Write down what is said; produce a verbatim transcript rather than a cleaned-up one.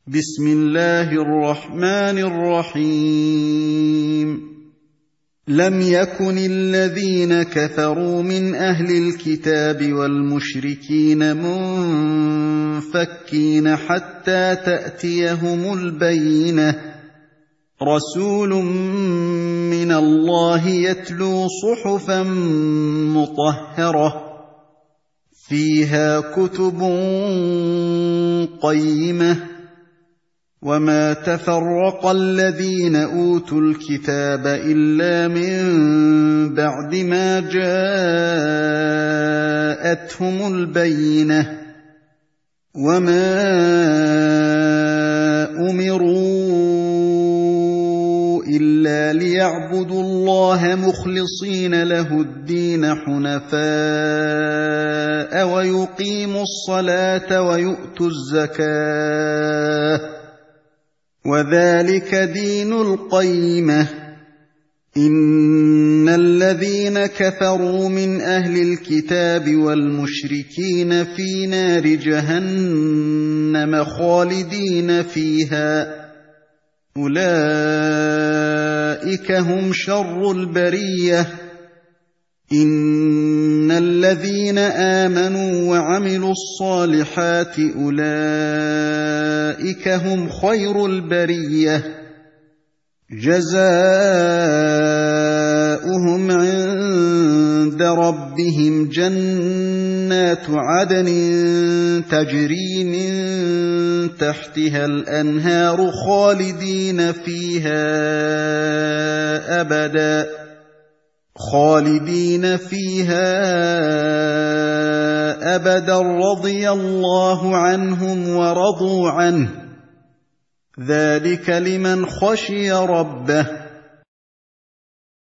بسم الله الرحمن الرحيم لم يكن الذين كفروا من أهل الكتاب والمشركين منفكين حتى تأتيهم البينة رسول من الله يتلو صحفا مطهرة فيها كتب قيمة وما تفرق الذين أوتوا الكتاب إلا من بعد ما جاءتهم البينة وما أمروا إلا ليعبدوا الله مخلصين له الدين حنفاء ويقيموا الصلاة ويؤتوا الزكاة وذلك دين القيمة إن الذين كفروا من أهل الكتاب والمشركين في نار جهنم خالدين فيها أولئك هم شر البرية إن الذين آمنوا وعملوا الصالحات أولئك هم خير البرية جزاؤهم عند ربهم جنات عدن تجري من تحتها الأنهار خالدين فيها أبداً خالدين فيها أبدا رضي الله عنهم ورضوا عنه ذلك لمن خشي ربه